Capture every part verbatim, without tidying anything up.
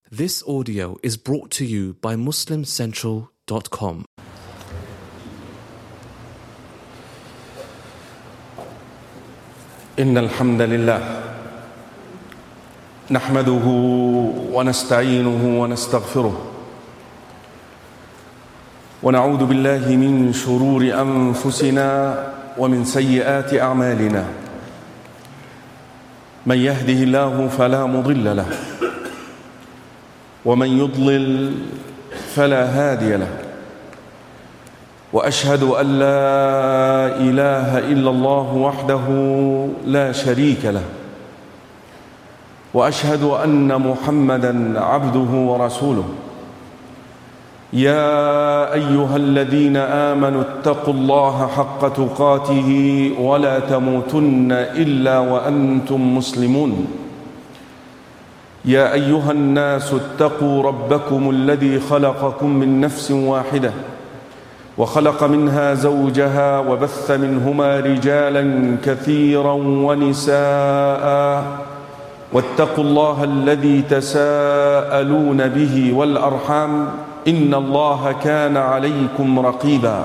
This audio is brought to you by Muslim Central dot com. إن الحمد لله نحمده ونستعينه ونستغفره ونعوذ بالله من شرور أنفسنا ومن سيئات أعمالنا من يهده الله فلا مضل له ومن يضلل فلا هادي له وأشهد أن لا إله إلا الله وحده لا شريك له وأشهد أن محمدًا عبده ورسوله يا أيها الذين آمنوا اتقوا الله حق تقاته ولا تموتن إلا وأنتم مسلمون يا أيها الناس اتقوا ربكم الذي خلقكم من نفس واحدة وخلق منها زوجها وبث منهما رجالا كثيرا ونساء واتقوا الله الذي تساءلون به والأرحام إن الله كان عليكم رقيبا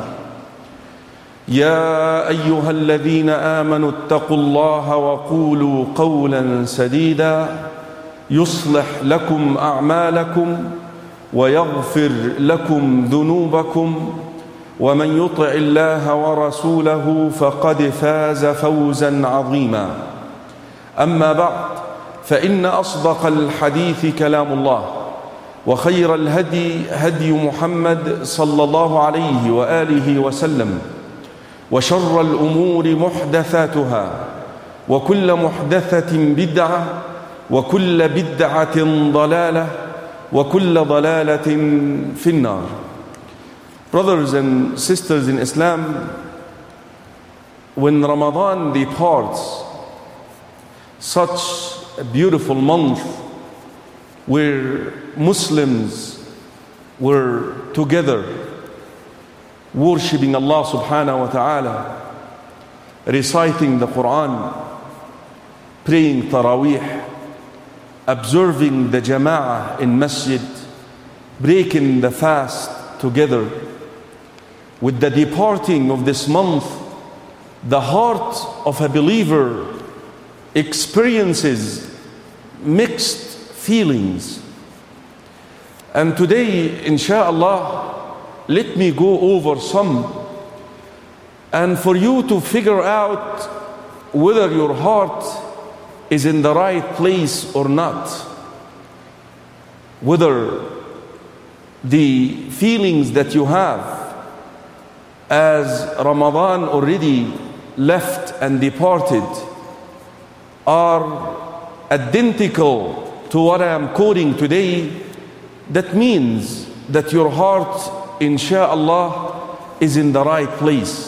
يا أيها الذين آمنوا اتقوا الله وقولوا قولا سديدا يصلح لكم أعمالكم ويغفر لكم ذنوبكم ومن يطع الله ورسوله فقد فاز فوزا عظيما أما بعد فإن أصدق الحديث كلام الله وخير الهدي هدي محمد صلى الله عليه وآله وسلم وشر الأمور محدثاتها وكل محدثة بدعة وكل بدعة ضلالة وكل ضلالة في النار. Brothers and sisters in Islam, when Ramadan departs, such a beautiful month where Muslims were together worshipping Allah subhanahu wa ta'ala, reciting the Quran, praying Taraweeh, observing the Jama'ah in Masjid, breaking the fast together. With the departing of this month, the heart of a believer experiences mixed feelings. And today, inshallah, let me go over some, and for you to figure out whether your heart is in the right place or not, whether the feelings that you have as Ramadan already left and departed are identical to what I am quoting today. That means that your heart, insha'Allah, is in the right place.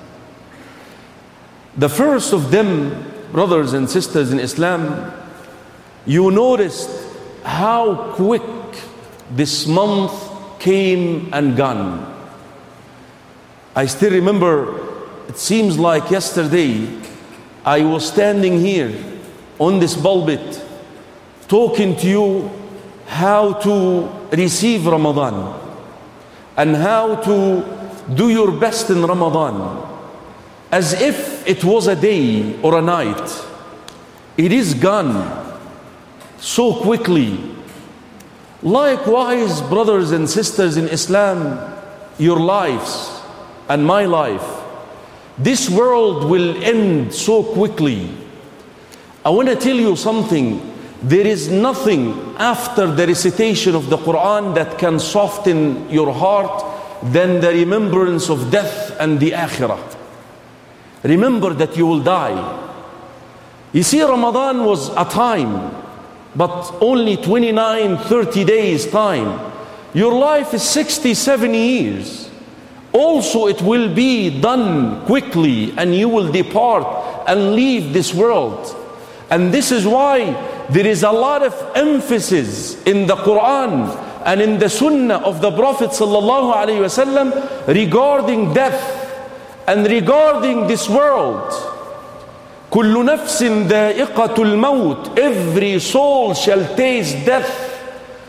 The first of them, brothers and sisters in Islam, you noticed how quick this month came and gone. I still remember, it seems like yesterday, I was standing here on this pulpit talking to you how to receive Ramadan and how to do your best in Ramadan, as if it was a day or a night. It is gone so quickly. Likewise, brothers and sisters in Islam, your lives and my life, this world will end so quickly. I want to tell you something. There is nothing after the recitation of the Quran that can soften your heart than the remembrance of death and the akhirah. Remember that you will die. You see, Ramadan was a time, but only twenty-nine, thirty days time. Your life is sixty, seventy years. Also, it will be done quickly and you will depart and leave this world. And this is why there is a lot of emphasis in the Quran and in the Sunnah of the Prophet sallallahu alaihi wasallam regarding death and regarding this world. كل نفس ذائقة الموت. Every soul shall taste death.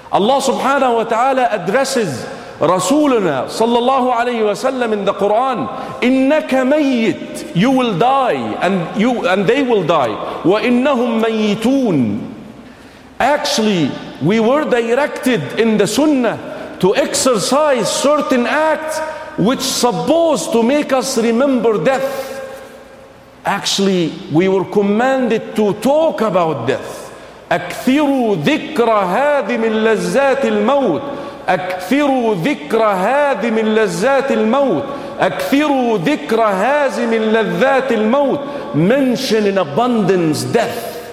Allah subhanahu wa ta'ala addresses Rasuluna sallallahu alayhi wa sallam in the Quran, innaka mayyit, you will die, and you and they will die. Wa innahum mayyitun. Actually, we were directed in the Sunnah to exercise certain acts which supposed to make us remember death. Actually, we were commanded to talk about death. أكثروا ذكر هادم اللذات الموت أكثروا ذكر هادم اللذات الموت أكثروا ذكر هازم اللذات الموت. Mention in abundance death.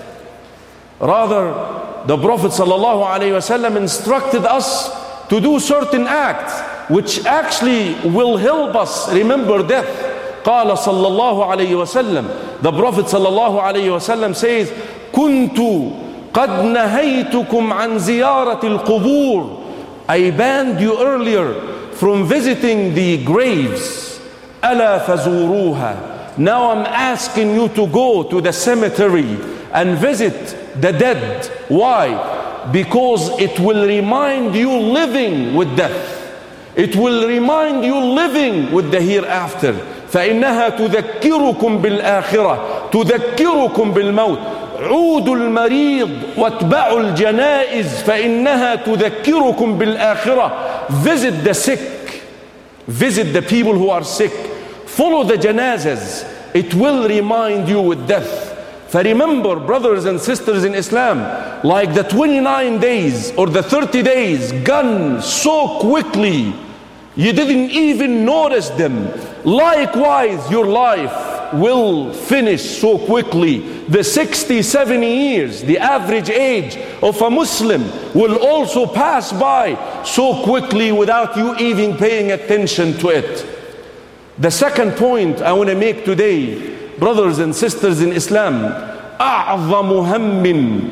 Rather, the Prophet sallallahu alaihi wasallam instructed us to do certain acts which actually will help us remember death. قال صلى الله عليه وسلم, the Prophet صلى الله عليه وسلم says, كنت قد نهيتكم عن زيارة القبور. I banned you earlier from visiting the graves. ألا فزوروها. Now I'm asking you to go to the cemetery and visit the dead. Why? Because it will remind you living with death. It will remind you living with the hereafter. فإنها تذكركم بالآخرة تذكركم بالموت. عودوا المريض واتبعوا الجنائز فإنها تذكركم بالآخرة. Visit the sick. Visit the people who are sick. Follow the janazas. It will remind you with death. For remember, brothers and sisters in Islam, like the twenty-nine days or the thirty days gone so quickly, you didn't even notice them. Likewise, your life will finish so quickly. The sixty, seventy years, the average age of a Muslim, will also pass by so quickly without you even paying attention to it. The second point I want to make today, brothers and sisters in Islam, أعظم هم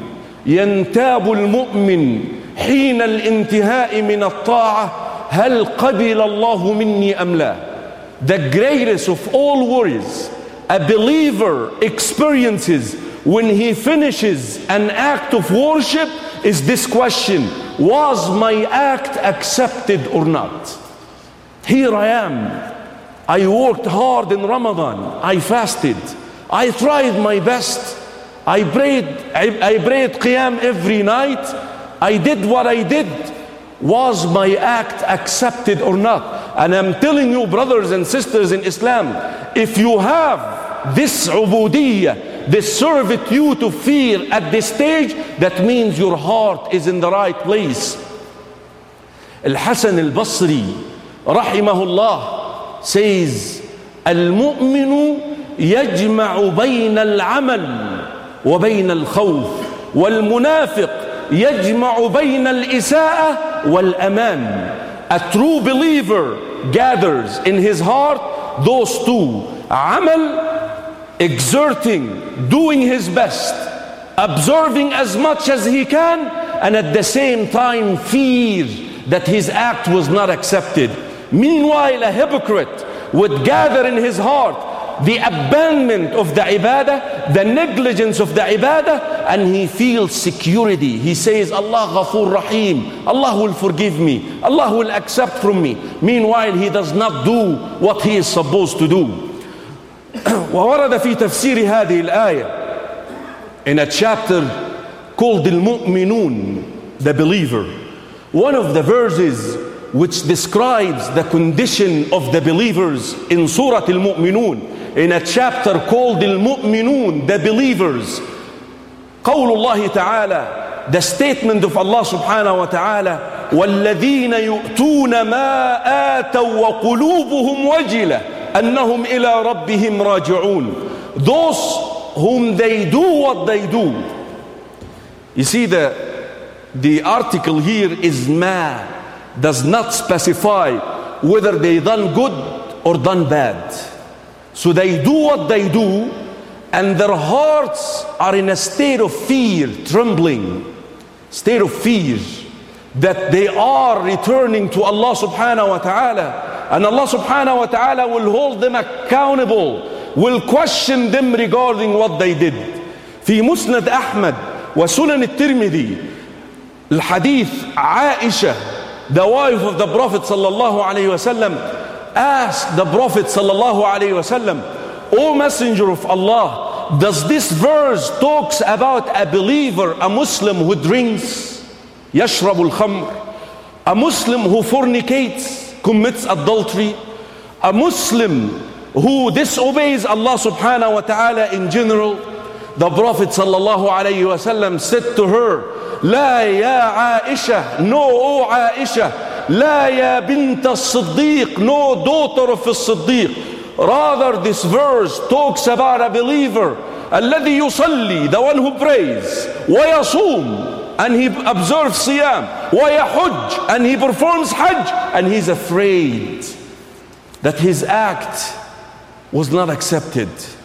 ينتاب المؤمن حين الانتهاء من الطاعة هل قبل الله مني أم لا. The greatest of all worries a believer experiences when he finishes an act of worship is this question: was my act accepted or not? Here I am. I worked hard in Ramadan. I fasted. I tried my best. I prayed, I, I prayed Qiyam every night. I did what I did. Was my act accepted or not? And I'm telling you, brothers and sisters in Islam, if you have this ubudiyyah, this servitude to fear at this stage, that means your heart is in the right place. Al-Hasan al-Basri, rahimahullah, says, Al-mu'minu yajma'u bayna al-amal wa bayna al-khawf wal-munafiq يجمع بين الإساءة والأمان. A true believer gathers in his heart those two: amal, exerting, doing his best, observing as much as he can, and at the same time fear that his act was not accepted. Meanwhile, a hypocrite would gather in his heart the abandonment of the ibadah, the negligence of the ibadah, and he feels security. He says, Allah Ghafoor Rahim, Allah will forgive me, Allah will accept from me. Meanwhile, he does not do what he is supposed to do. وورد في تفسير هذه الآية, in a chapter called Al-Mu'minun, the believer, one of the verses which describes the condition of the believers in Surah Al-Mu'minun, in a chapter called Al-Mu'minun, the believers. قول الله تعالى, the statement of Allah subhanahu wa ta'ala, وَالَّذِينَ يُؤْتُونَ مَا آتَوا وَقُلُوبُهُمْ وَجِلَةٌ أَنَّهُمْ إِلَىٰ رَبِّهِمْ رَاجِعُونَ. Those whom they do what they do. You see, the, the article here is ma, does not specify whether they done good or done bad. So they do what they do, and their hearts are in a state of fear, trembling, state of fear, that they are returning to Allah subhanahu wa ta'ala, and Allah subhanahu wa ta'ala will hold them accountable, will question them regarding what they did. في مسند أحمد وسنن الترمذي, Al-Hadith, Aisha, the wife of the Prophet sallallahu alayhi wasallam, asked the Prophet sallallahu alayhi wasallam, O Messenger of Allah, does this verse talks about a believer, a Muslim who drinks, yashrabul khamr, a Muslim who fornicates, commits adultery, a Muslim who disobeys Allah subhanahu wa ta'ala in general? The Prophet sallallahu alayhi wasallam said to her, La ya Aisha, no O Aisha, La ya bint al-Siddiq, no daughter of al-Siddiq. Rather, this verse talks about a believer, alladhi yusalli, the one who prays, wa yasum, and he observes siyam, wa yahujj, and he performs hajj, and he's afraid that his act was not accepted.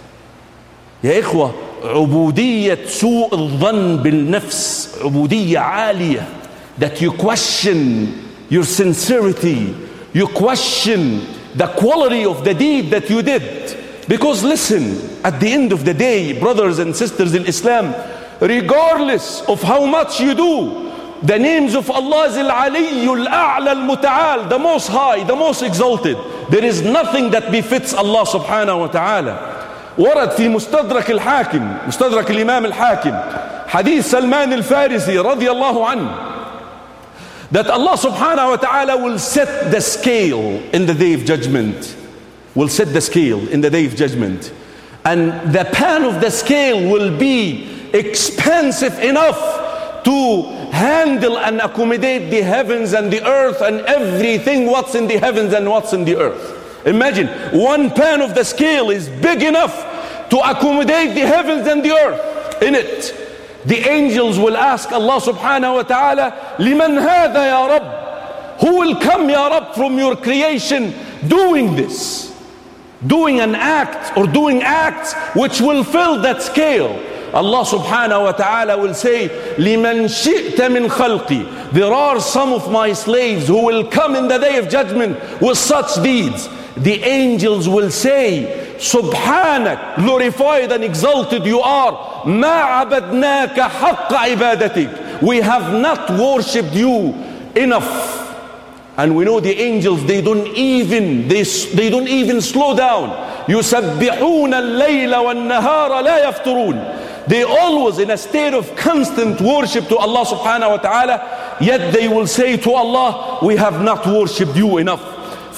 يا إخوة, عبودية سوء الظن بالنفس, عبودية عالية, that you question your sincerity, you question the quality of the deed that you did. Because listen, at the end of the day, brothers and sisters in Islam, regardless of how much you do, the names of Allah is Al-Aliyyul A'la Al-Muta'al, the most high, the most exalted. There is nothing that befits Allah subhanahu wa ta'ala. ورد في مستدرك الحاكم, مستدرك الإمام الحاكم, حديث سلمان الفارسي رضي الله عنه, that Allah subhanahu wa ta'ala will set the scale in the day of judgment. Will set the scale in the day of judgment. And the pan of the scale will be expansive enough to handle and accommodate the heavens and the earth and everything what's in the heavens and what's in the earth. Imagine, one pan of the scale is big enough to accommodate the heavens and the earth in it. The angels will ask Allah subhanahu wa ta'ala, Liman hadha ya Rabb? Who will come ya Rabb from your creation doing this? Doing an act or doing acts which will fill that scale. Allah subhanahu wa ta'ala will say, Liman shi'ta min khalqi. There are some of my slaves who will come in the day of judgment with such deeds. The angels will say, Subhanak, glorified and exalted you are. Ma abadnaka haqqa ibadatik. We have not worshipped you enough. And we know the angels, they don't even, they, they don't even slow down. يُسَبِّحُونَ اللَّيْلَ وَالنَّهَارَ لَا يَفْتُرُونَ. They always in a state of constant worship to Allah subhanahu wa ta'ala, yet they will say to Allah, we have not worshipped you enough.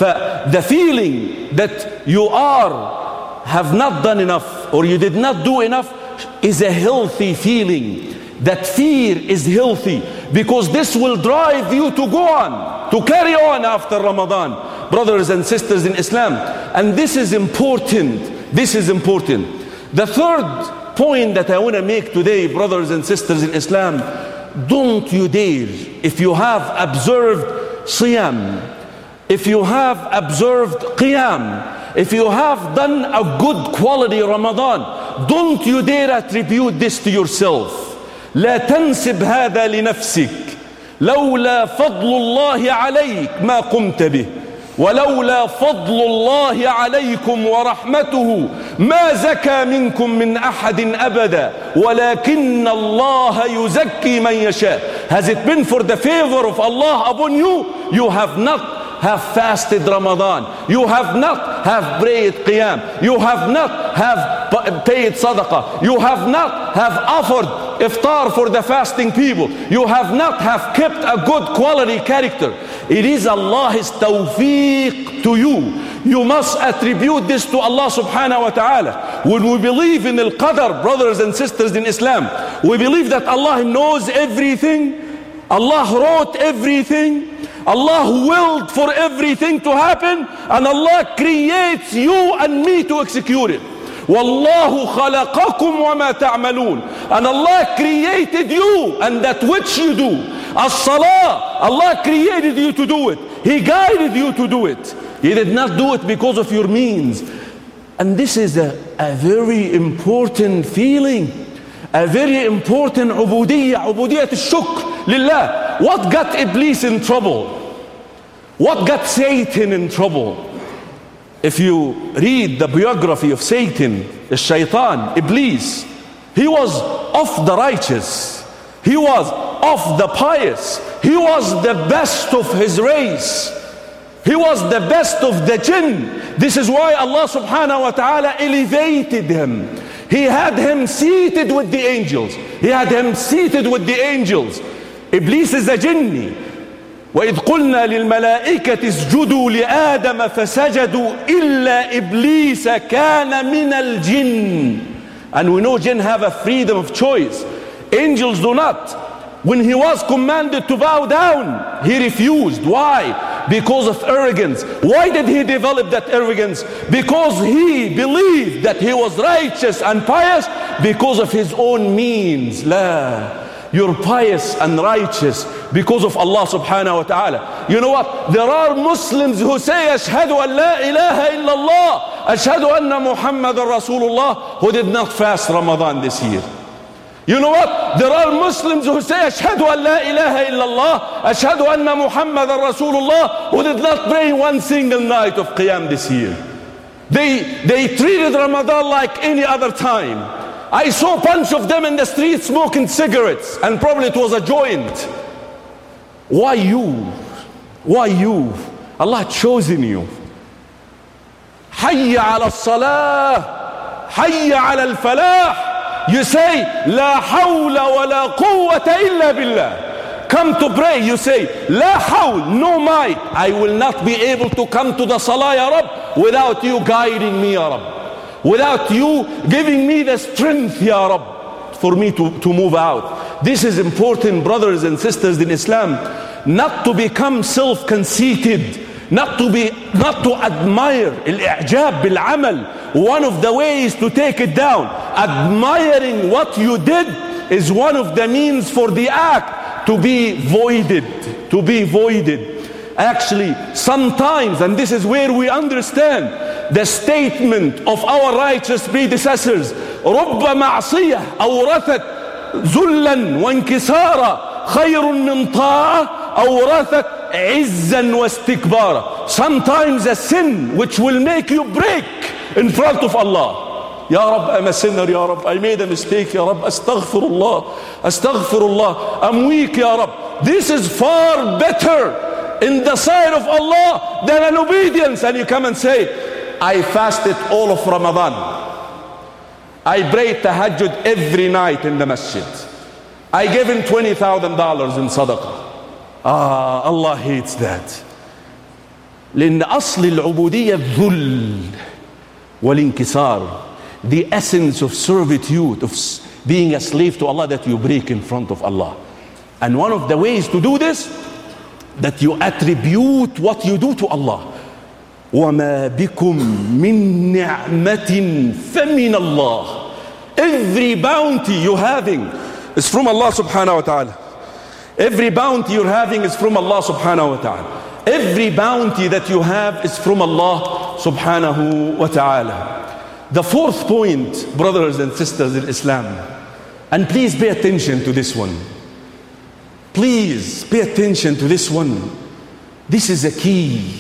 The feeling that you are, have not done enough, or you did not do enough, is a healthy feeling. That fear is healthy, because this will drive you to go on, to carry on after Ramadan, brothers and sisters in Islam. And this is important. This is important. The third point that I want to make today, brothers and sisters in Islam, don't you dare, if you have observed Siyam, if you have observed Qiyam, if you have done a good quality Ramadan, don't you dare attribute this to yourself. لا تنسب هذا لنفسك. لولا فضل الله عليك ما قمت به، ولولا فضل الله عليكم ورحمته ما زكى منكم من أحد أبدا ولكن الله يزكي من يشاء. Has it been for the favor of Allah upon you, you have not have fasted Ramadan, you have not have prayed Qiyam, you have not have paid Sadaqah, you have not have offered iftar for the fasting people, you have not have kept a good quality character. It is Allah's tawfiq to you. You must attribute this to Allah subhanahu wa ta'ala. When we believe in al-Qadr, brothers and sisters in Islam, we believe that Allah knows everything, Allah wrote everything, Allah willed for everything to happen, and Allah creates you and me to execute it. Wallahu khalaqakum wa ma ta'malun. And Allah created you and that which you do. As-salah, Allah created you to do it. He guided you to do it. He did not do it because of your means. And this is a, a very important feeling, a very important ubudiyyah, ubudiyyat al-shukr lillah. What got Iblis in trouble? What got Satan in trouble? If you read the biography of Satan, the Shaitan, Iblis, he was of the righteous. He was of the pious. He was the best of his race. He was the best of the jinn. This is why Allah subhanahu wa ta'ala elevated him. He had him seated with the angels. He had him seated with the angels. Iblis is a jinni. وَإِذْ قُلْنَا لِلْمَلَائِكَةِ اسْجُدُوا لِآدَمَ فَسَجَدُوا إِلَّا إِبْلِيسَ كَانَ مِنَ الْجِنِّ. And we know jinn have a freedom of choice. Angels do not. When he was commanded to bow down, he refused. Why? Because of arrogance. Why did he develop that arrogance? Because he believed that he was righteous and pious because of his own means. La. You're pious and righteous because of Allah subhanahu wa ta'ala. You know what? There are Muslims who say, Ashhadu an la ilaha illallah, Ashhadu anna Muhammadan Rasulullah, who did not fast Ramadan this year. You know what? There are Muslims who say, Ashhadu an la ilaha illallah, Ashhadu anna Muhammadan Rasulullah, who did not pray one single night of Qiyam this year. They, they treated Ramadan like any other time. I saw a bunch of them in the street smoking cigarettes, and probably it was a joint. Why you? Why you? Allah chosen you. Hayya ala salah, hayya ala al-falah. You say, La hawla wa la quwwata illa billah. Come to pray, you say, La hawl, no might. I will not be able to come to the salah, Ya Rab, without you guiding me, Ya Rab. Without you giving me the strength, Ya Rab, for me to, to move out. This is important, brothers and sisters in Islam. Not to become self-conceited. Not to be, not to admire. Al-i'jab bil-amal. One of the ways to take it down. Admiring what you did is one of the means for the act to be voided. To be voided. Actually, sometimes, and this is where we understand the statement of our righteous predecessors, رب معصية أورثت ذلا وانكسارا خير من طاعة أورثت عزا واستكبارا. Sometimes a sin which will make you break in front of Allah. Ya Rab, I'm a sinner, Ya Rab. I made a mistake, Ya Rab. Astaghfirullah. Astaghfirullah. I'm weak, Ya Rab. This is far better in the sight of Allah than an obedience. And you come and say, I fasted all of Ramadan. I prayed tahajjud every night in the masjid. I gave him twenty thousand dollars in sadaqah. Ah, Allah hates that. لأن أصل العبودية الذل والانكسار. The essence of servitude, of being a slave to Allah, that you break in front of Allah. And one of the ways to do this, that you attribute what you do to Allah. وَمَا بِكُم مِّن نِعْمَةٍ فَمِنَ اللَّهِ. Every bounty you're having is from Allah subhanahu wa ta'ala. Every bounty you're having is from Allah subhanahu wa ta'ala. Every bounty that you have is from Allah subhanahu wa ta'ala. The fourth point, brothers and sisters in Islam, and please pay attention to this one. Please pay attention to this one. This is a key.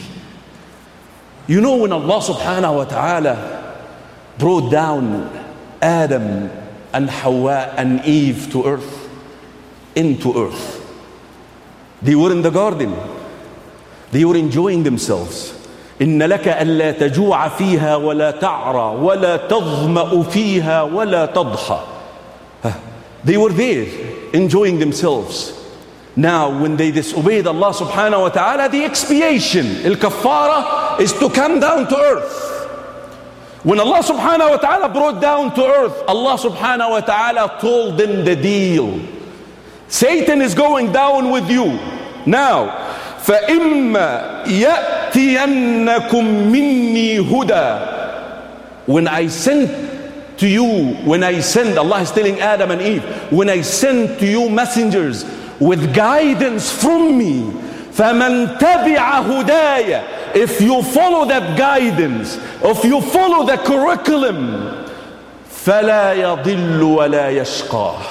You know, when Allah subhanahu wa ta'ala brought down Adam and Hawa and Eve to earth, into earth, they were in the garden. They were enjoying themselves. إن لك ألا تجوع فيها ولا تعرى ولا تظمأ فيها ولا تضحى. They were there enjoying themselves. Now, when they disobeyed Allah subhanahu wa ta'ala, the expiation, al-kaffara, is to come down to earth. When Allah subhanahu wa ta'ala brought down to earth, Allah subhanahu wa ta'ala told them the deal. Satan is going down with you. Now, فَإِمَّا يَأْتِيَنَّكُمْ مِنِّي هُدًى. When I send to you, when I send, Allah is telling Adam and Eve, when I send to you messengers with guidance from me, فَمَنْ تَبِعَ هُدَايَ. If you follow that guidance, if you follow the curriculum, فَلَا يَضِلُّ وَلَا يَشْقَى.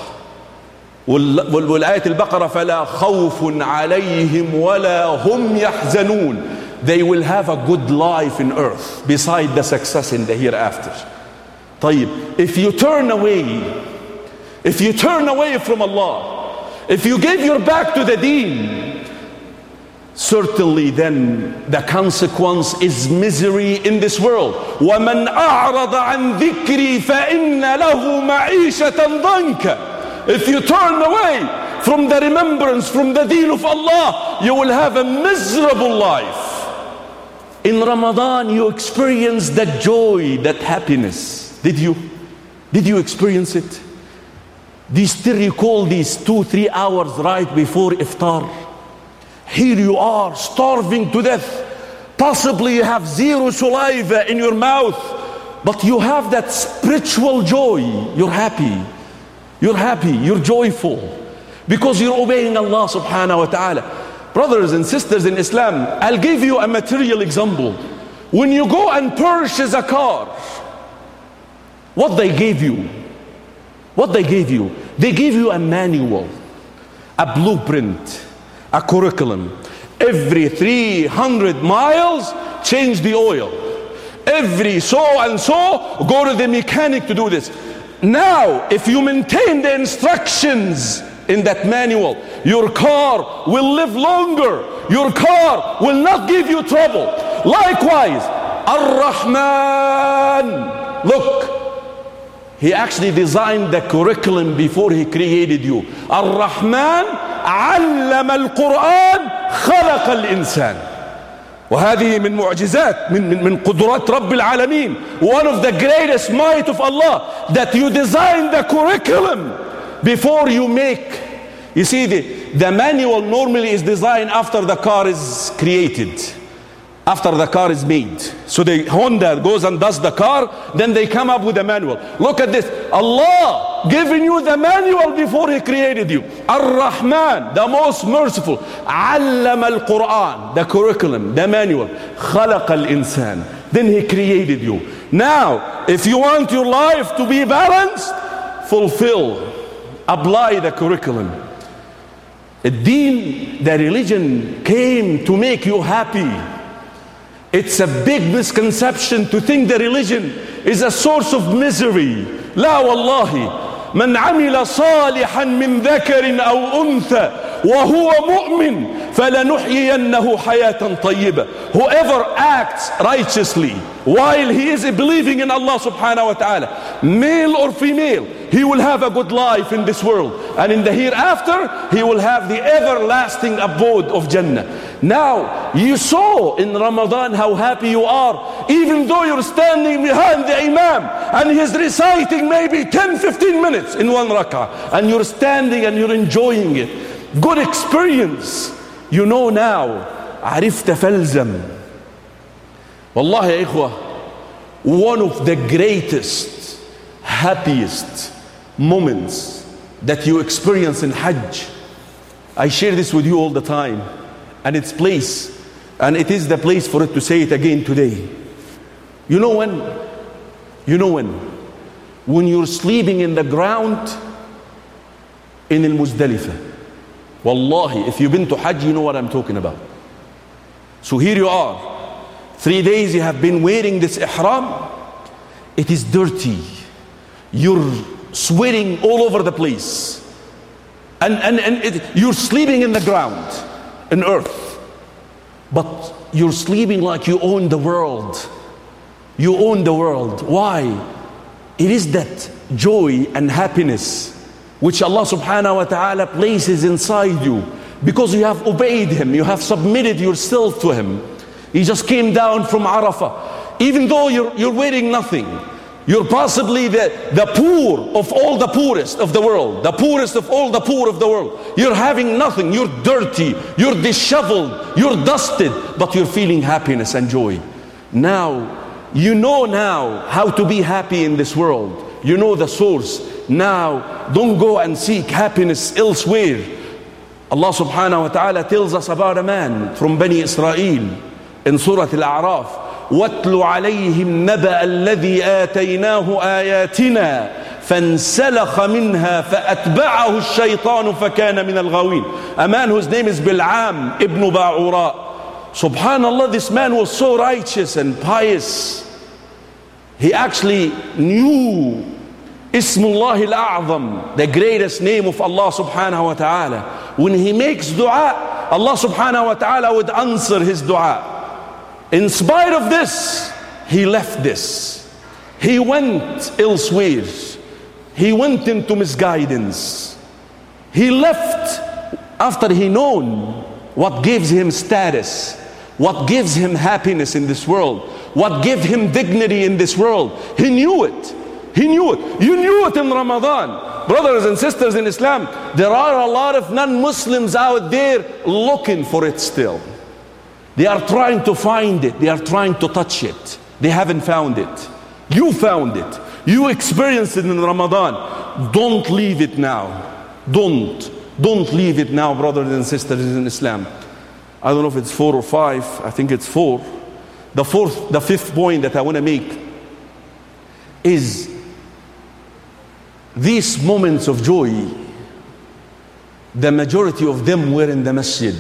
والآية البقرة فلا خوف عليهم ولا هم يحزنون. They will have a good life in earth beside the success in the hereafter. طيب, if you turn away, if you turn away from Allah, If you give your back to the deen, certainly then the consequence is misery in this world. وَمَنْ أَعْرَضَ عَنْ ذِكْرِي فَإِنَّ لَهُ مَعِيشَةً ضَنْكَ. If you turn away from the remembrance, from the deen of Allah, you will have a miserable life. In Ramadan, you experience that joy, that happiness. Did you? Did you experience it? Do you still recall these two, three hours right before iftar? Here you are, starving to death. Possibly you have zero saliva in your mouth, but you have that spiritual joy. You're happy. You're happy. You're joyful. Because you're obeying Allah subhanahu wa ta'ala. Brothers and sisters in Islam, I'll give you a material example. When you go and purchase a car, what they gave you, what they gave you, they give you a manual, a blueprint, a curriculum. Every three hundred miles, change the oil. Every so and so, go to the mechanic to do this. Now, if you maintain the instructions in that manual, your car will live longer. Your car will not give you trouble. Likewise, Ar-Rahman, look, he actually designed the curriculum before he created you. Ar-Rahman علم القرآن خلق الإنسان. وهذه من معجزات من من من قدرات رب العالمين. One of the greatest might of Allah, that you design the curriculum before you make. You see, the, the manual normally is designed after the car is created, after the car is made. So the Honda goes and does the car, then they come up with a manual. Look at this. Allah giving you the manual before he created you. Ar-Rahman, the most merciful. Allama al-Quran, the curriculum, the manual. Khalaqa al-insan. Then he created you. Now, if you want your life to be balanced, fulfill, apply the curriculum. The deen, the religion came to make you happy. It's a big misconception to think the religion is a source of misery. لا والله. من عمل صالحا من ذكر أو أنثى وهو مؤمن فلنحيينه حياة طيبة. Whoever acts righteously while he is believing in Allah subhanahu wa ta'ala, male or female, he will have a good life in this world, and in the hereafter he will have the everlasting abode of Jannah. Now you saw in Ramadan how happy you are, even though you're standing behind the Imam and he's reciting maybe ten fifteen minutes in one rak'ah, and you're standing and you're enjoying it. Good experience. You know now. عرفت فلزم. والله يا إخوة, one of the greatest, happiest moments that you experience in Hajj, I share this with you all the time, and its place, and it is the place for it to say it again today. You know when? You know when? When you're sleeping in the ground in Al-Muzdalifah. Wallahi, if you've been to Hajj, you know what I'm talking about. So here you are. Three days you have been wearing this ihram. It is dirty. You're sweating all over the place. And, and, and it, you're sleeping in the ground, in earth. But you're sleeping like you own the world. You own the world. Why? It is that joy and happiness which Allah subhanahu wa ta'ala places inside you, because you have obeyed Him, you have submitted yourself to Him. He just came down from Arafah. Even though you're, you're wearing nothing, you're possibly the, the poor of all the poorest of the world, the poorest of all the poor of the world. You're having nothing, you're dirty, you're disheveled, you're dusted, but you're feeling happiness and joy. Now, you know now how to be happy in this world. You know the source. Now, don't go and seek happiness elsewhere. Allah subhanahu wa ta'ala tells us about a man from Bani Israel in Surah Al-A'raf. وَاتْلُ عَلَيْهِمْ نَبَأَ الَّذِي آتَيْنَاهُ آيَاتِنَا فَانْسَلَخَ مِنْهَا فَأَتْبَعَهُ الشَّيْطَانُ فَكَانَ مِنَ الْغَاوِينَ. A man whose name is Bil'am ibn Ba'ura. Subhanallah, this man was so righteous and pious. He actually knew Ismullah al-A'zam, the greatest name of Allah subhanahu wa ta'ala. When he makes dua, Allah subhanahu wa ta'ala would answer his dua. In spite of this, he left this. He went elsewhere. He went into misguidance. He left after he known what gives him status, what gives him happiness in this world, what gives him dignity in this world. He knew it. He knew it. You knew it in Ramadan. Brothers and sisters in Islam, there are a lot of non-Muslims out there looking for it still. They are trying to find it. They are trying to touch it. They haven't found it. You found it. You experienced it in Ramadan. Don't leave it now. Don't. Don't leave it now, brothers and sisters in Islam. I don't know if it's four or five. I think it's four. The fourth, the fifth point that I want to make is these moments of joy, the majority of them were in the masjid.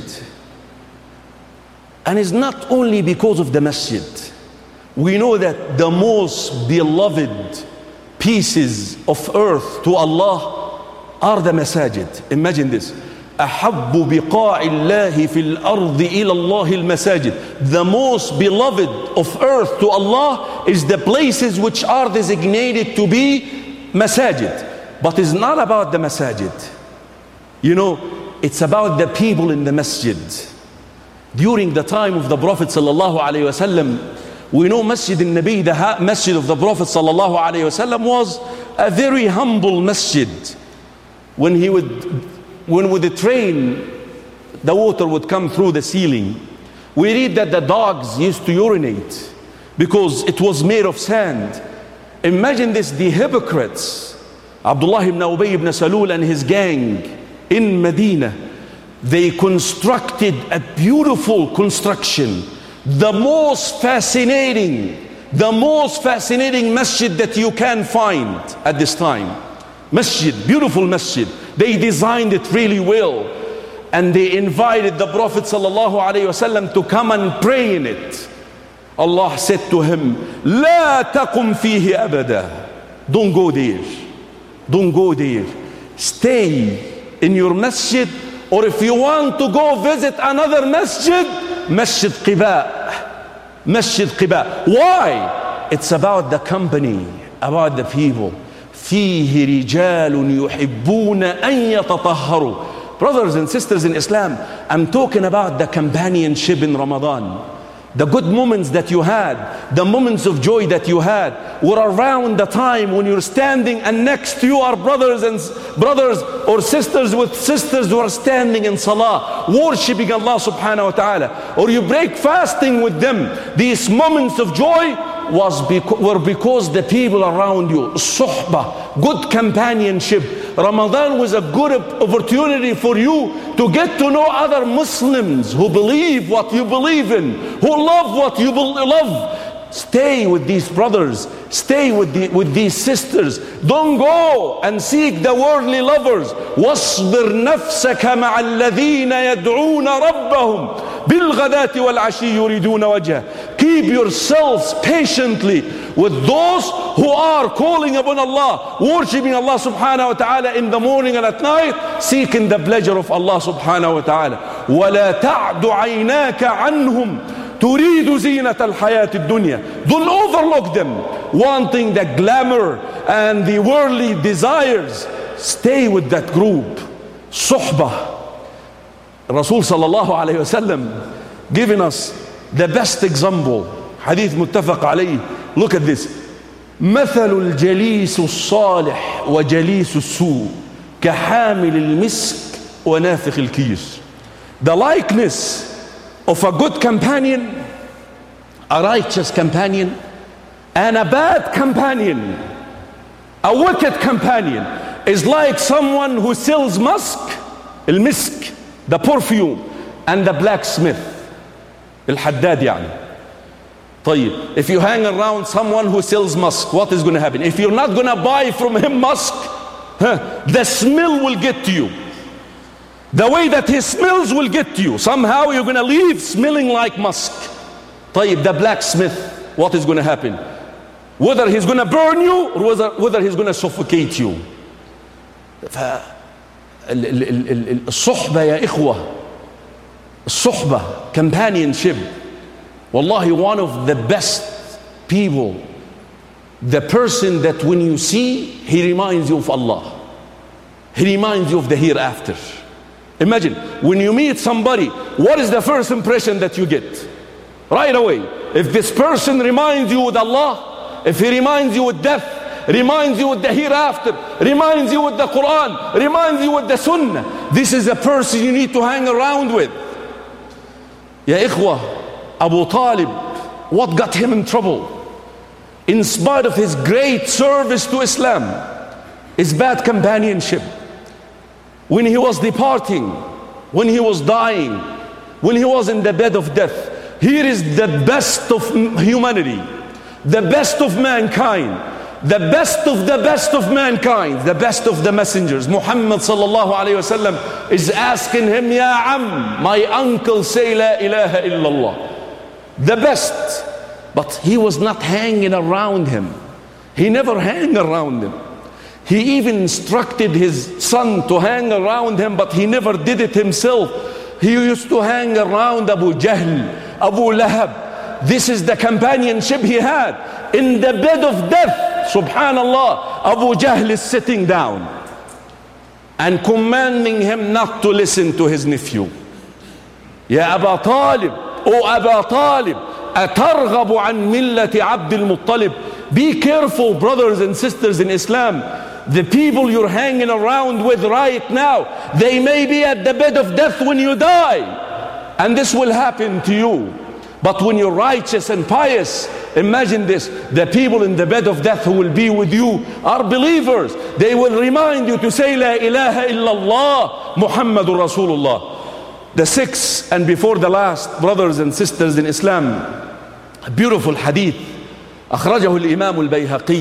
And it's not only because of the masjid. We know that the most beloved pieces of earth to Allah are the masajid. Imagine this. أحب بقاع الله في الأرض إلى الله المساجد. The most beloved of earth to Allah is the places which are designated to be masajid. But it's not about the masajid. You know, it's about the people in the masjid. During the time of the Prophet sallallahu alaihi wasallam, we know Masjid al-Nabi, the masjid of the Prophet sallallahu alaihi wasallam, was a very humble masjid. When he would, when with the train, the water would come through the ceiling. We read that the dogs used to urinate because it was made of sand. Imagine this, the hypocrites, Abdullah ibn Ubay ibn Salul and his gang in Medina, they constructed a beautiful construction, the most fascinating, the most fascinating masjid that you can find at this time. Masjid, beautiful masjid. They designed it really well, and they invited the Prophet sallallahu alaihi wasallam to come and pray in it. Allah said to him, "La taqum fihi abada." Don't go there. Don't go there. Stay in your masjid, or if you want to go visit another masjid, Masjid Quba. Masjid Quba. Why? It's about the company, about the people. فيه رجال يحبون أن يتطهروا. Brothers and sisters in Islam, I'm talking about the companionship in Ramadan. The good moments that you had, the moments of joy that you had, were around the time when you're standing and next to you are brothers and brothers or sisters with sisters who are standing in salah, worshipping Allah subhanahu wa ta'ala, or you break fasting with them. These moments of joy was beca- were because the people around you, suhbah, good companionship. Ramadan was a good opportunity for you to get to know other Muslims who believe what you believe in, who love what you love. Stay with these brothers, stay with, the, with these sisters. Don't go and seek the worldly lovers. واصبر نفسك مع الذين يدعون ربهم بالغداة والعشي يريدون وجهه. Keep yourselves patiently with those who are calling upon Allah, worshipping Allah subhanahu wa ta'ala in the morning and at night, seeking the pleasure of Allah subhanahu wa ta'ala. وَلَا تَعْدُ عَيْنَاكَ عَنْهُمْ تُرِيدُ زِينَةَ الْحَيَاةِ الدُّنْيَا. Don't overlook them, wanting the glamour and the worldly desires. Stay with that group. Suhbah. Rasul sallallahu alayhi wasallam giving us the best example. Hadith muttafaq alayhi. Look at this. مثل الجليس الصالح وجليس السوء كحامل المسك ونافخ الكيس. The likeness of a good companion, a righteous companion, and a bad companion, a wicked companion, is like someone who sells musk, المسك, the perfume, and the blacksmith, الحداد يعني. طيب, if you hang around someone who sells musk, what is going to happen? If you're not going to buy from him musk, huh, the smell will get to you. The way that he smells will get to you. Somehow you're going to leave smelling like musk. طيب, the blacksmith, what is going to happen? whether he's going to burn you or whether, whether he's going to suffocate you. فالصحبة يا إخوة, الصحبة, companionship, wallahi, one of the best people, the person that when you see, he reminds you of Allah. He reminds you of the hereafter. Imagine, when you meet somebody, what is the first impression that you get? Right away. If this person reminds you with Allah, if he reminds you with death, reminds you with the hereafter, reminds you with the Quran, reminds you with the Sunnah, this is a person you need to hang around with. Ya ikhwah, Abu Talib, what got him in trouble? In spite of his great service to Islam, his bad companionship. When he was departing, when he was dying, when he was in the bed of death, here is the best of humanity, the best of mankind, the best of the best of mankind, the best of the messengers. Muhammad sallallahu alayhi wasallam is asking him, Ya Am, my uncle, say La ilaha illallah. The best. But he was not hanging around him. He never hang around him. He even instructed his son to hang around him, but he never did it himself. He used to hang around Abu Jahl, Abu Lahab. This is the companionship he had. In the bed of death, subhanallah, Abu Jahl is sitting down and commanding him not to listen to his nephew. Ya Aba Talib, O Aba Talib, أترغب عن ملة عبد المطلب. Be careful, brothers and sisters in Islam. The people you're hanging around with right now, they may be at the bed of death when you die, and this will happen to you. But when you're righteous and pious, imagine this, the people in the bed of death who will be with you are believers. They will remind you to say La ilaha illallah Muhammadur Rasulullah. The sixth and before the last, brothers and sisters in Islam, a beautiful hadith أخرجه الإمام البيهقي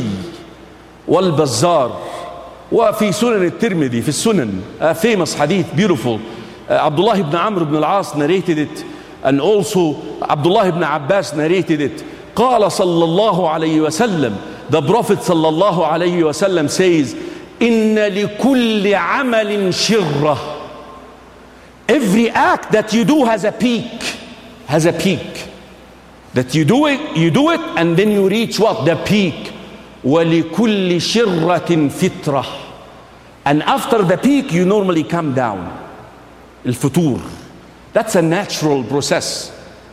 والبزار وفي سنن الترمذي في السنن. A famous hadith, beautiful. uh, Abdullah ibn Amr ibn al-As narrated it, and also Abdullah ibn Abbas narrated it. قال صلى الله عليه وسلم, the Prophet صلى الله عليه وسلم says, إن لكل عمل شرة. Every act that you do has a peak, has a peak. That you do it, you do it, and then you reach what? The peak. وَلِكُلِّ شِرَّةٍ فِتْرَةٍ. And after the peak, you normally come down. الفتور. That's a natural process.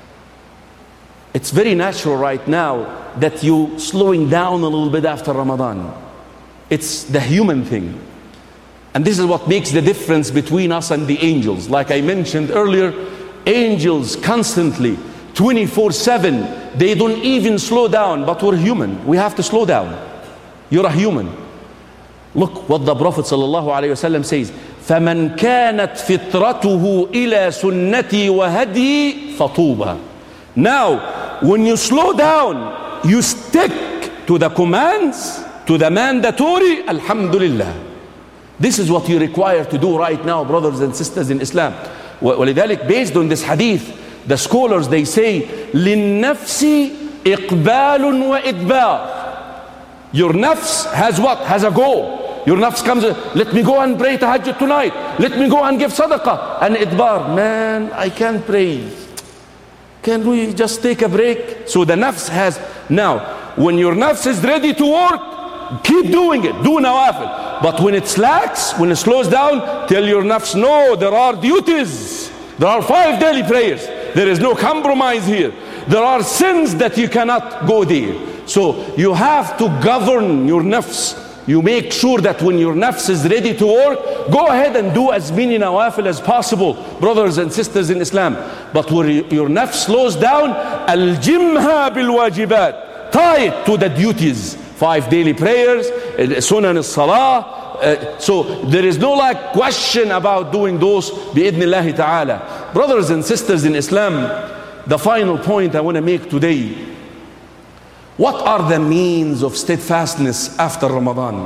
It's very natural right now that you slowing down a little bit after Ramadan. It's the human thing. And this is what makes the difference between us and the angels. Like I mentioned earlier, angels constantly, twenty-four seven, they don't even slow down, but we're human. We have to slow down. You're a human. Look what the Prophet ﷺ says, فَمَنْ كَانَتْ فِطْرَتُهُ إِلَى سُنَّتِي وَهَدِي فَطُوبًا. Now, when you slow down, you stick to the commands, to the mandatory, alhamdulillah. This is what you require to do right now, brothers and sisters in Islam. وَلِذَلِكَ, based on this hadith, the scholars, they say, لِلنَّفْسِ إِقْبَالٌ وَإِدْبَارٌ. Your nafs has what? Has a goal. Your nafs comes, let me go and pray tahajjud tonight. Let me go and give sadaqah. And idbar, man, I can't pray. Can we just take a break? So the nafs has, now, when your nafs is ready to work, keep doing it. Do nawafil. But when it slacks, when it slows down, tell your nafs, no, there are duties. There are five daily prayers. There is no compromise here. There are sins that you cannot go there. So you have to govern your nafs. You make sure that when your nafs is ready to work, go ahead and do as many nawafil as possible, brothers and sisters in Islam. But when your nafs slows down, aljimha bil wajibat, tie it to the duties. Five daily prayers, sunan as-salah. Uh, so there is no like question about doing those bi'idhnillahi ta'ala. Brothers and sisters in Islam, the final point I want to make today, what are the means of steadfastness after Ramadan?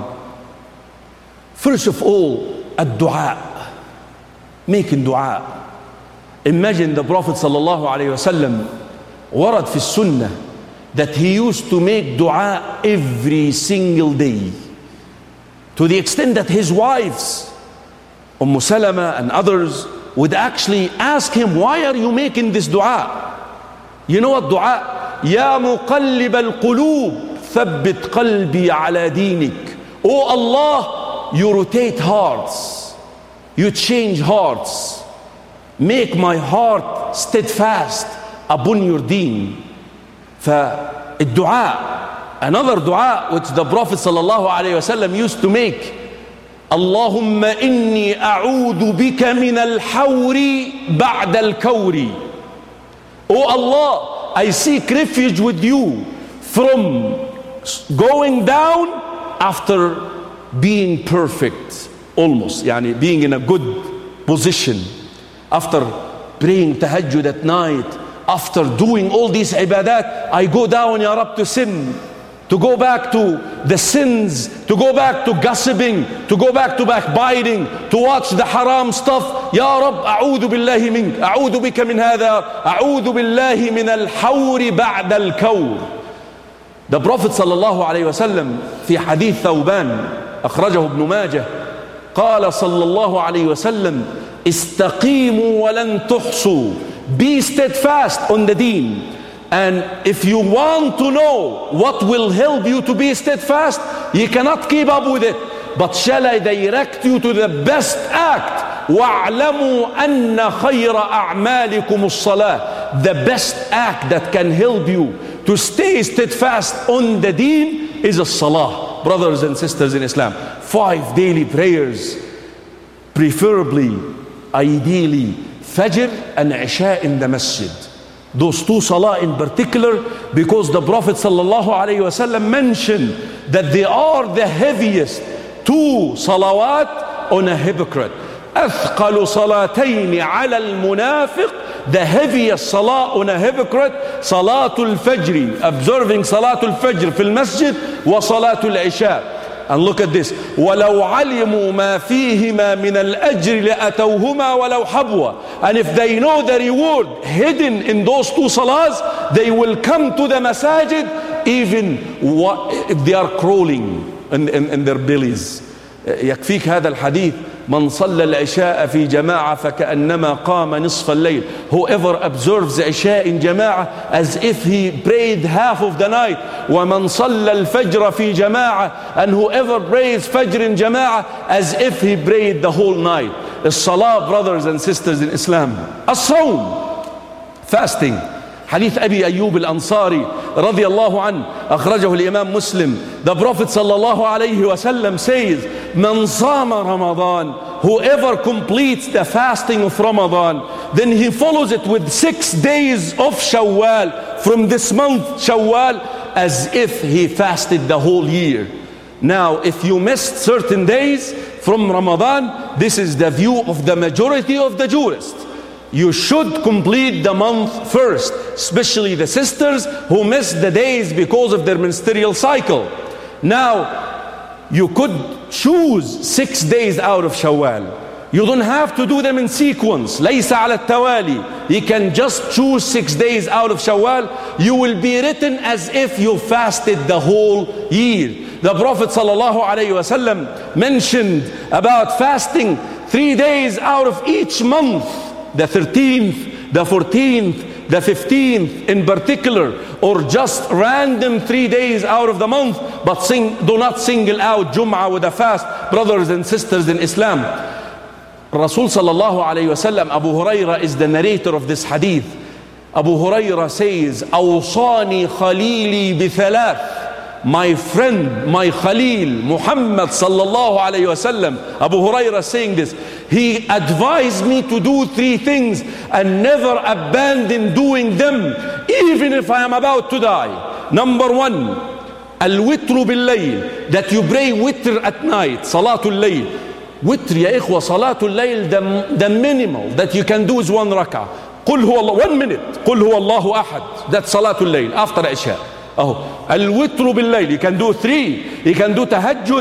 First of all, ad-du'a, making dua. Imagine the Prophet sallallahu alayhi wa sallam, warad fi sunnah, that he used to make dua every single day, to the extent that his wives, Umm Salama and others, would actually ask him, why are you making this dua? You know what dua? Ya muqallib al-qulub, thabbit qalbi ala dinik. Oh Allah, you rotate hearts, you change hearts, make my heart steadfast upon your deen. فالدعاء, another dua which the Prophet sallallahu alayhi wasallam used to make, Allahumma inni a'udhu bika min al-hawri ba'da al-kawri. Oh Allah, I seek refuge with you from going down after being perfect, almost, yani being in a good position, after praying tahajjud at night, after doing all these ibadat, I go down, Ya Rab, to sin, to go back to the sins, to go back to gossiping, to go back to backbiting, to watch the haram stuff. Ya Rab, a'udhu billahi mink, a'udhu bika min hadha, a'udhu billahi min al-hawri ba'da al-kawr. The Prophet sallallahu alayhi wa sallam, في حديث ثوبان أخرجه ابن ماجه, قال صلى الله عليه وسلم استقيموا ولن تحصوا. Be steadfast on the deen, and if you want to know what will help you to be steadfast, you cannot keep up with it, but shall I direct you to the best act? وَاعْلَمُوا أَنَّ خَيْرَ أَعْمَالِكُمُ الصَّلَاةِ. The best act that can help you to stay steadfast on the deen is a salah. Brothers and sisters in Islam, five daily prayers, preferably, ideally, Fajr and Isha in the masjid. Those two salah in particular, because the Prophet sallallahu alayhi wa sallam mentioned that they are the heaviest two salawat on a hypocrite. أثقل صلاتين على المنافق, the heaviest salah on a hypocrite, Salatul Fajr, observing Salatul Fajr في المسجد, وصلاtul Isha. And look at this, وَلَوْ عَلِمُوا مَا فِيهِمَا مِنَ الْأَجْرِ لَأَتَوْهُمَا وَلَوْ حَبْوَا. And if they know the reward hidden in those two salahs, they will come to the masajid even if they are crawling in, in, in their bellies. يكفيك هذا الحديث, من صلى العشاء في جماعة فكأنما قام نصف الليل. Whoever observes the Isha in Jama'ah as if he prayed half of the night. ومن صلى الفجر في جماعة, and whoever prays Fajr in Jama'ah as if he prayed the whole night. The Salah, brothers and sisters in Islam. As-Sawm, fasting. Hadith Abi Ayyub al-Ansari radiyallahu anhu, akhrajahu al-Imam Muslim. The Prophet sallallahu alayhi wa sallam says, Man sama Ramadan, whoever completes the fasting of Ramadan, then he follows it with six days of Shawwal, from this month Shawwal, as if he fasted the whole year. Now, if you missed certain days from Ramadan, this is the view of the majority of the jurists. You should complete the month first, especially the sisters who miss the days because of their menstrual cycle. Now, you could choose six days out of Shawwal. You don't have to do them in sequence. ليس على التوالي. You can just choose six days out of Shawwal. You will be written as if you fasted the whole year. The Prophet sallallahu alayhi wa sallam mentioned about fasting three days out of each month. The thirteenth, the fourteenth, the fifteenth in particular, or just random three days out of the month, but sing, do not single out Jum'ah with a fast. Brothers and sisters in Islam, Rasul sallallahu alayhi wa sallam, Abu Hurairah is the narrator of this hadith. Abu Hurairah says, أوصاني خليلي بثلاث. My friend, my Khalil, Muhammad sallallahu alayhi wa sallam, Abu Hurairah saying this, he advised me to do three things and never abandon doing them, even if I am about to die. Number one, al-witru bil-layl, that you pray witr at night, salatul layl. Witr, ya ikhwa, salatul layl, the, the minimal that you can do is one rak'ah. Qul huwa Allah, one minute. Qul huwa Allahu ahad. That's salatul layl after Isha. Oh, al-witru bil-layl. You can do three. You can do tahajjud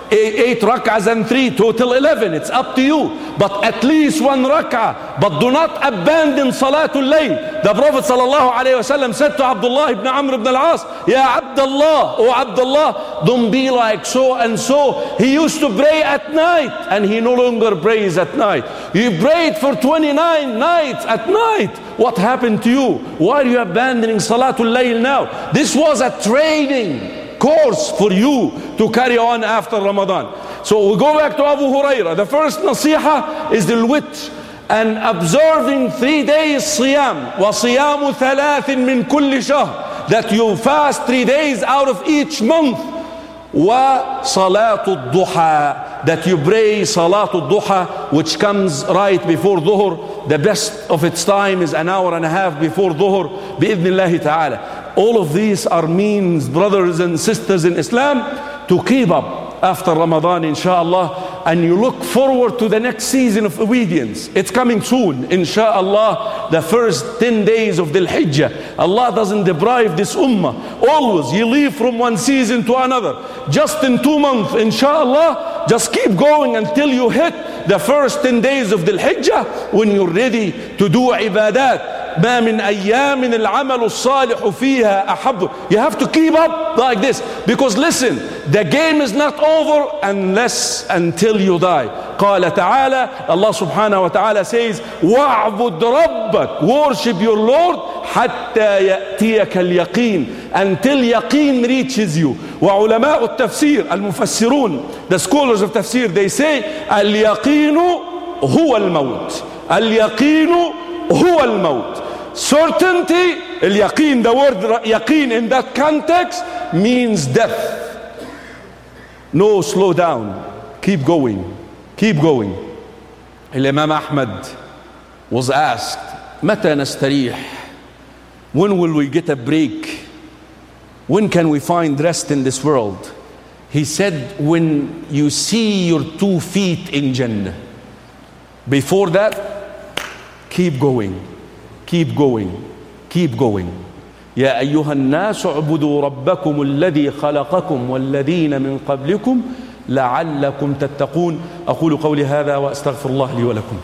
eight rak'ahs and three, total eleven. It's up to you. But at least one rak'ah. But do not abandon Salatul Layl. The Prophet sallallahu alayhi wasallam said to Abdullah ibn Amr ibn al-As, Ya Abdullah, oh Abdullah, don't be like so and so. He used to pray at night and he no longer prays at night. You prayed for twenty-nine nights at night. What happened to you? Why are you abandoning Salatul Layl now? This was a training course for you to carry on after Ramadan. So we go back to Abu Hurairah. The first nasiha is the witr and observing three days siyam. Wa siyamu thalathin min kulli shahr. That you fast three days out of each month. Wa salatul duha. That you pray salatul duha, which comes right before dhuhr. The best of its time is an hour and a half before dhuhr. Bi-idhnillahi ta'ala. All of these are means, brothers and sisters in Islam, to keep up after Ramadan, inshallah, and you look forward to the next season of obedience. It's coming soon, inshallah, the first ten days of Dhul Hijjah. Allah doesn't deprive this ummah. Always, you leave from one season to another. Just in two months, inshallah, just keep going until you hit the first ten days of Dhul Hijjah, when you're ready to do ibadat. ما من أيام العمل الصالح فيها أحب. You have to keep up like this, because listen, the game is not over unless until you die. قال تعالى, Allah subhanahu wa ta'ala says, وَاعْبُدْ رَبَّكَ, worship your Lord, حتى يأتيك اليقين, until yaqeen reaches you. وعلماء التفسير المفسرون, the scholars of tafsir, they say اليقين هو الموت. اليقين هو الموت. Certainty, al-yaqeen, the word yaqeen in that context means death. No, slow down. Keep going. Keep going. Imam Ahmad was asked, متى نستريح? When will we get a break? When can we find rest in this world? He said, when you see your two feet in Jannah. Before that, keep going. Keep going. Keep going. يا أيها الناس اعبدوا ربكم الذي خلقكم والذين من قبلكم لعلكم تتقون. أقول قولي هذا وأستغفر الله لي ولكم.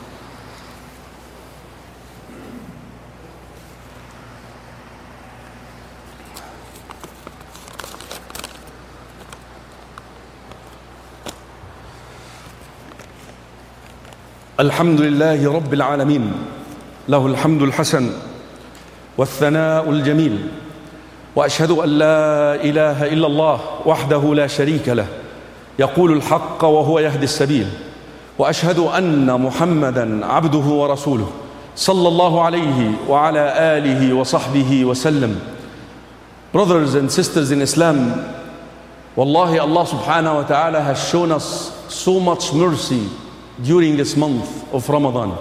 الحمد لله رب العالمين، له الحمد الحسن والثناء الجميل، وأشهد أن لا إله إلا الله وحده لا شريك له يقول الحق وهو يهدي السبيل، وأشهد أن محمدا عبده ورسوله صلى الله عليه وعلى آله وصحبه وسلم. Brothers and sisters in Islam, wallahi, Allah subhanahu wa ta'ala has shown us so much mercy during this month of Ramadan.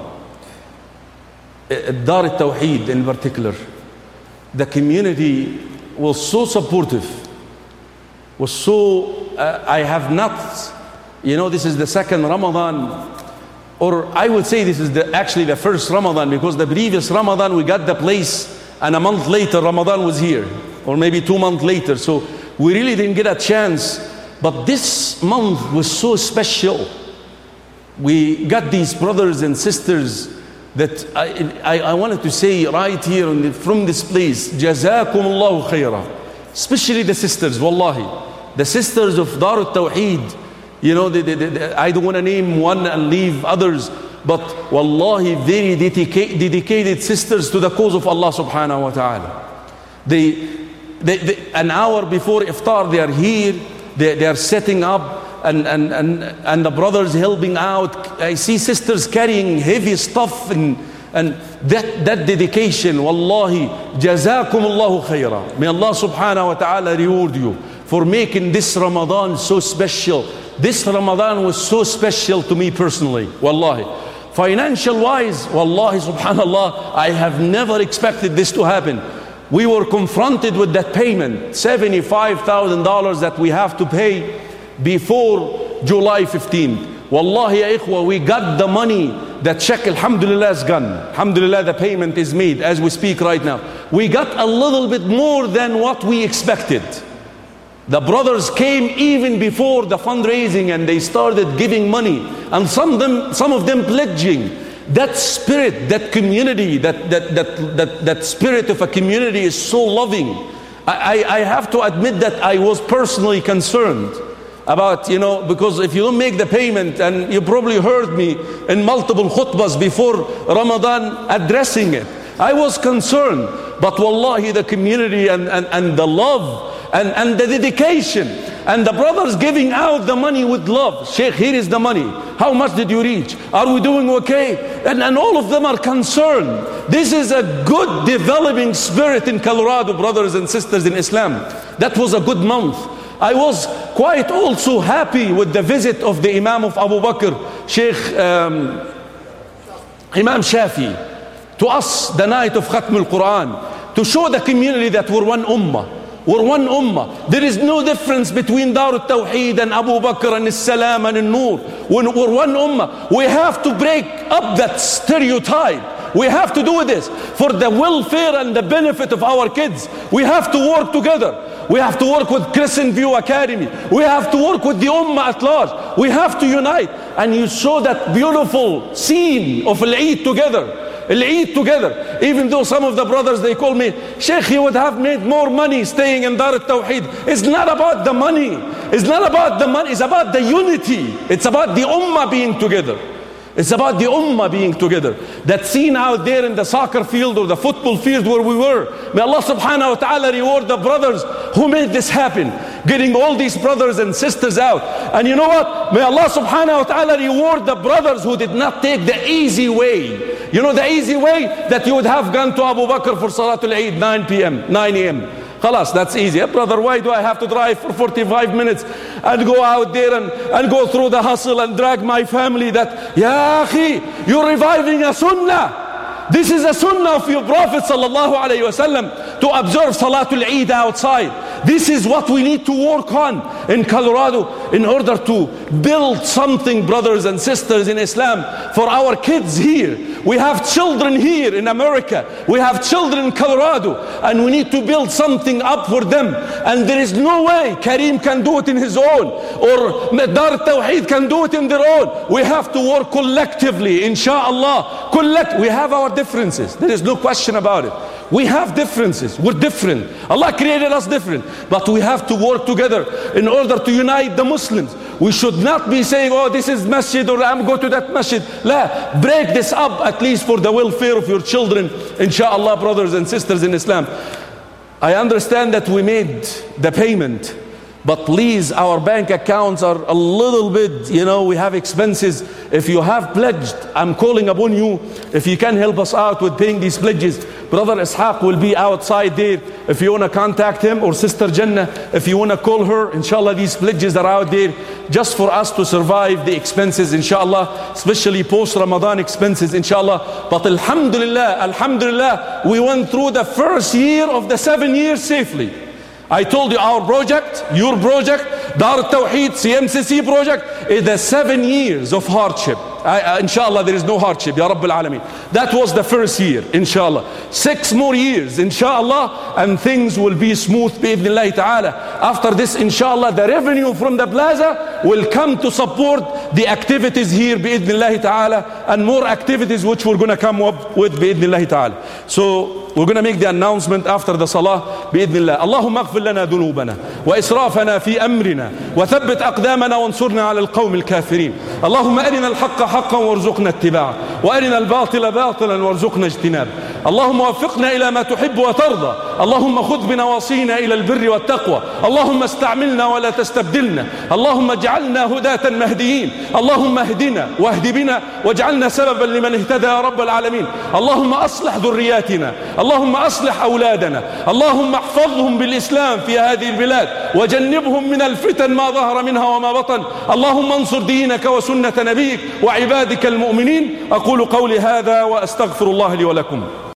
Dar al-Tawheed in particular, the community was so supportive, was so, uh, I have not, you know, this is the second Ramadan, or I would say this is the, actually the first Ramadan, because the previous Ramadan we got the place and a month later Ramadan was here, or maybe two months later, so we really didn't get a chance. But this month was so special. We got these brothers and sisters that I, I, I wanted to say right here the, from this place, Jazakum Allahu khaira. Especially the sisters, wallahi. The sisters of Dar al-Tawheed. You know, they, they, they, I don't want to name one and leave others, but wallahi, very dedica dedicated sisters to the cause of Allah subhanahu wa ta'ala. They, they, they, an hour before iftar, they are here, they, they are setting up, And, and, and, and the brothers helping out. I see sisters carrying heavy stuff, and, and that, that dedication, wallahi, jazakum Allahu khaira. May Allah subhanahu wa ta'ala reward you for making this Ramadan so special. This Ramadan was so special to me personally, wallahi. Financial wise, wallahi subhanallah, I have never expected this to happen. We were confronted with that payment, seventy-five thousand dollars that we have to pay before July fifteenth. Wallahi ya ikhwa, we got the money. The check, alhamdulillah, is gone. Alhamdulillah, the payment is made as we speak right now. We got a little bit more than what we expected. The brothers came even before the fundraising and they started giving money. And some of them, some of them pledging. That spirit, that community, that, that, that, that, that spirit of a community is so loving. I, I, I have to admit that I was personally concerned about, you know, because if you don't make the payment, and you probably heard me in multiple khutbahs before Ramadan addressing it. I was concerned, but wallahi the community and, and, and the love and, and the dedication and the brothers giving out the money with love. Sheikh, here is the money. How much did you reach? Are we doing okay? And, and all of them are concerned. This is a good developing spirit in Colorado, brothers and sisters in Islam. That was a good month. I was quite also happy with the visit of the Imam of Abu Bakr, Sheikh um, Imam Shafi, to us the night of Khatm al-Quran, to show the community that we're one ummah. We're one ummah. There is no difference between Dar al-Tawheed and Abu Bakr and As-Salam and An-Nur. When we're one ummah, we have to break up that stereotype. We have to do this for the welfare and the benefit of our kids. We have to work together. We have to work with Crescent View Academy. We have to work with the Ummah at large. We have to unite. And you saw that beautiful scene of Al-Eid together. Al-Eid together. Even though some of the brothers, they call me, Sheikh, you would have made more money staying in Dar al-Tawheed. It's not about the money. It's not about the money. It's about the unity. It's about the Ummah being together. It's about the Ummah being together. That scene out there in the soccer field or the football field where we were. May Allah subhanahu wa ta'ala reward the brothers who made this happen. Getting all these brothers and sisters out. And you know what? May Allah subhanahu wa ta'ala reward the brothers who did not take the easy way. You know the easy way? That you would have gone to Abu Bakr for Salatul Eid, nine p m, nine a m Khalas, that's easy. Yeah, brother, why do I have to drive for forty-five minutes and go out there and, and go through the hustle and drag my family that, Ya akhi, you're reviving a sunnah. This is a sunnah of your Prophet sallallahu alayhi wa sallam to observe Salatul Eid outside. This is what we need to work on in Colorado in order to build something, brothers and sisters in Islam, for our kids here. We have children here in America. We have children in Colorado, and we need to build something up for them. And there is no way Kareem can do it in his own, or Dar Tawheed can do it in their own. We have to work collectively, inshallah. Collect. We have our differences. There is no question about it. We have differences. We're different. Allah created us different. But we have to work together in order to unite the Muslims. We should not be saying, oh, this is masjid, or I'm going to that masjid. La, break this up at least for the welfare of your children, inshallah, brothers and sisters in Islam. I understand that we made the payment, but please, our bank accounts are a little bit, you know, we have expenses. If you have pledged, I'm calling upon you, if you can help us out with paying these pledges. Brother Ishaq will be outside there. If you want to contact him, or Sister Jannah, if you want to call her, inshallah, these pledges are out there just for us to survive the expenses, inshallah, especially post-Ramadan expenses, inshallah. But alhamdulillah, alhamdulillah, we went through the first year of the seven years safely. I told you our project, your project, Dar al-Tawheed, C M C C project, is the seven years of hardship. I, uh, inshallah, there is no hardship, Ya Rabbil Alameen. That was the first year, inshallah. Six more years, inshallah, and things will be smooth, bi'idhnillahi ta'ala. After this, inshallah, the revenue from the plaza will come to support the activities here, bi'idhnillahi ta'ala, and more activities which we're going to come up with, bi'idhnillahi ta'ala. So, we're going to make the announcement after the salah, bi'idhnillah. Allahumma aghfir lana dhunubana, wa israfana fi amrina, wa thabbit aqdamana wa ansurna ala al-qawmi al-kafirin. Allahumma arina al-haqqa حقا وارزقنا اتباعه وارنا الباطل باطلا وارزقنا اجتنابه اللهم وفقنا الى ما تحب وترضى اللهم خذ بنواصينا الى البر والتقوى اللهم استعملنا ولا تستبدلنا اللهم اجعلنا هداة مهديين اللهم اهدنا واهد بنا واجعلنا سببا لمن اهتدى يا رب العالمين اللهم اصلح ذرياتنا اللهم اصلح اولادنا اللهم احفظهم بالاسلام في هذه البلاد وجنبهم من الفتن ما ظهر منها وما بطن اللهم انصر دينك وسنة نبيك وعبادك المؤمنين أقول قولي هذا وأستغفر الله لي ولكم.